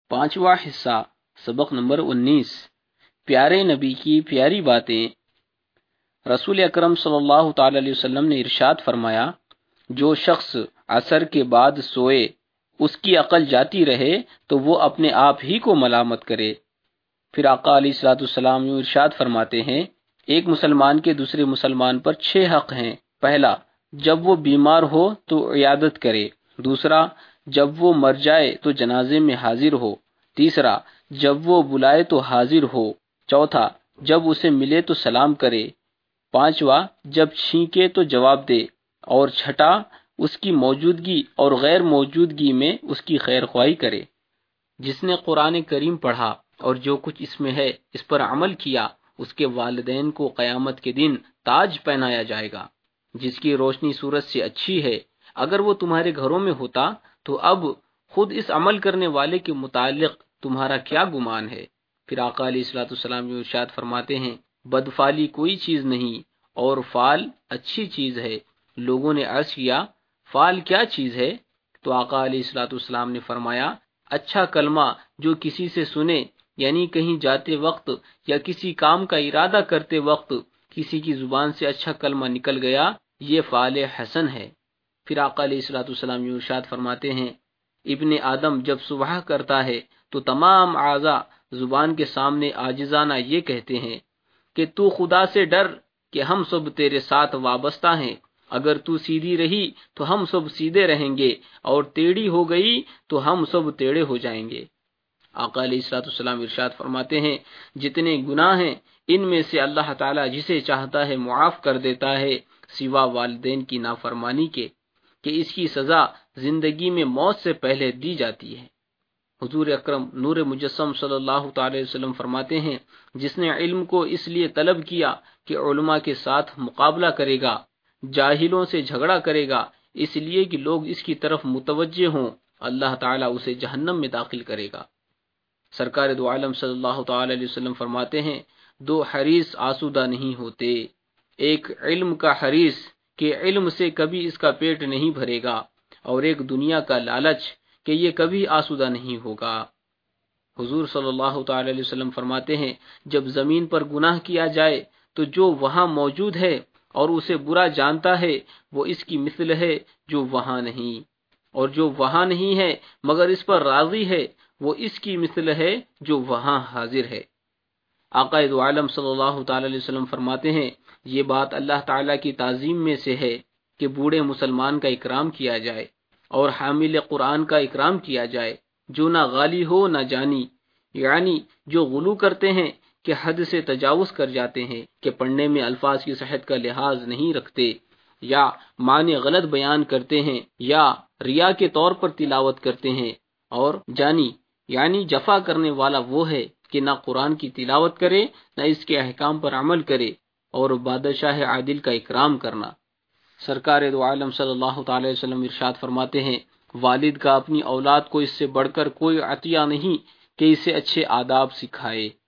پانچواں حصہ، سبق نمبر 19، پیارے نبی کی پیاری باتیں۔ رسول اکرم صلی اللہ تعالی علیہ وسلم نے ارشاد فرمایا، جو شخص عصر کے بعد سوئے اس کی عقل جاتی رہے تو وہ اپنے آپ ہی کو ملامت کرے۔ پھر آقا علیہ الصلوۃ والسلام یوں ارشاد فرماتے ہیں، ایک مسلمان کے دوسرے مسلمان پر 6 حق ہیں۔ پہلا، جب وہ بیمار ہو تو عیادت کرے۔ دوسرا، جب وہ مر جائے تو جنازے میں حاضر ہو۔ تیسرا، جب وہ بلائے تو حاضر ہو۔ چوتھا، جب اسے ملے تو سلام کرے۔ پانچواں، جب چھینکے تو جواب دے۔ اور چھٹا، اس کی موجودگی اور غیر موجودگی میں اس کی خیر خواہی کرے۔ جس نے قرآن کریم پڑھا اور جو کچھ اس میں ہے اس پر عمل کیا، اس کے والدین کو قیامت کے دن تاج پہنایا جائے گا جس کی روشنی سورج سے اچھی ہے۔ اگر وہ تمہارے گھروں میں ہوتا تو اب خود اس عمل کرنے والے کے متعلق تمہارا کیا گمان ہے؟ پھر آقا علیہ الصلوۃ والسلام یہ ارشاد فرماتے ہیں، بدفعلی کوئی چیز نہیں اور فعل اچھی چیز ہے۔ لوگوں نے عرض کیا، فعل کیا چیز ہے؟ تو آقا علیہ الصلوۃ والسلام نے فرمایا، اچھا کلمہ جو کسی سے سنے، یعنی کہیں جاتے وقت یا کسی کام کا ارادہ کرتے وقت کسی کی زبان سے اچھا کلمہ نکل گیا، یہ فعل حسن ہے۔ پھر آقا علیہ الصلوۃ والسلام یہ ارشاد فرماتے ہیں، ابن آدم جب صبح کرتا ہے تو تمام اعضاء زبان کے سامنے عاجزانہ یہ کہتے ہیں کہ تو خدا سے ڈر کہ ہم سب تیرے ساتھ وابستہ ہیں۔ اگر تو سیدھی رہی تو ہم سب سیدھے رہیں گے، اور ٹیڑھی ہو گئی تو ہم سب ٹیڑھے ہو جائیں گے۔ آقا علیہ الصلوۃ والسلام ارشاد فرماتے ہیں، جتنے گناہ ہیں ان میں سے اللہ تعالیٰ جسے چاہتا ہے معاف کر دیتا ہے، سوا والدین کی نافرمانی کے، کہ اس کی سزا زندگی میں موت سے پہلے دی جاتی ہے۔ حضور اکرم نور مجسم صلی اللہ تعالی وسلم فرماتے ہیں، جس نے علم کو اس لیے طلب کیا کہ علماء کے ساتھ مقابلہ کرے گا، جاہلوں سے جھگڑا کرے گا، اس لیے کہ لوگ اس کی طرف متوجہ ہوں، اللہ تعالیٰ اسے جہنم میں داخل کرے گا۔ سرکار دو عالم صلی اللہ تعالی علیہ وسلم فرماتے ہیں، 2 حریص آسودہ نہیں ہوتے، ایک علم کا حریص کہ علم سے کبھی اس کا پیٹ نہیں بھرے گا، اور ایک دنیا کا لالچ کہ یہ کبھی آسودہ نہیں ہوگا۔ حضور صلی اللہ تعالی علیہ وسلم فرماتے ہیں، جب زمین پر گناہ کیا جائے تو جو وہاں موجود ہے اور اسے برا جانتا ہے وہ اس کی مثل ہے جو وہاں نہیں، اور جو وہاں نہیں ہے مگر اس پر راضی ہے وہ اس کی مثل ہے جو وہاں حاضر ہے۔ آقا دو عالم صلی اللہ تعالی علیہ وسلم فرماتے ہیں، یہ بات اللہ تعالیٰ کی تعظیم میں سے ہے کہ بوڑھے مسلمان کا اکرام کیا جائے اور حامل قرآن کا اکرام کیا جائے، جو نہ غالی ہو نہ جانی، یعنی جو غلو کرتے ہیں کہ حد سے تجاوز کر جاتے ہیں، کہ پڑھنے میں الفاظ کی صحت کا لحاظ نہیں رکھتے، یا معنی غلط بیان کرتے ہیں، یا ریا کے طور پر تلاوت کرتے ہیں، اور جانی یعنی جفا کرنے والا وہ ہے کہ نہ قرآن کی تلاوت کرے نہ اس کے احکام پر عمل کرے، اور بادشاہ عادل کا اکرام کرنا۔ سرکار دو عالم صلی اللہ تعالی وسلم ارشاد فرماتے ہیں، والد کا اپنی اولاد کو اس سے بڑھ کر کوئی عطیہ نہیں کہ اسے اچھے آداب سکھائے۔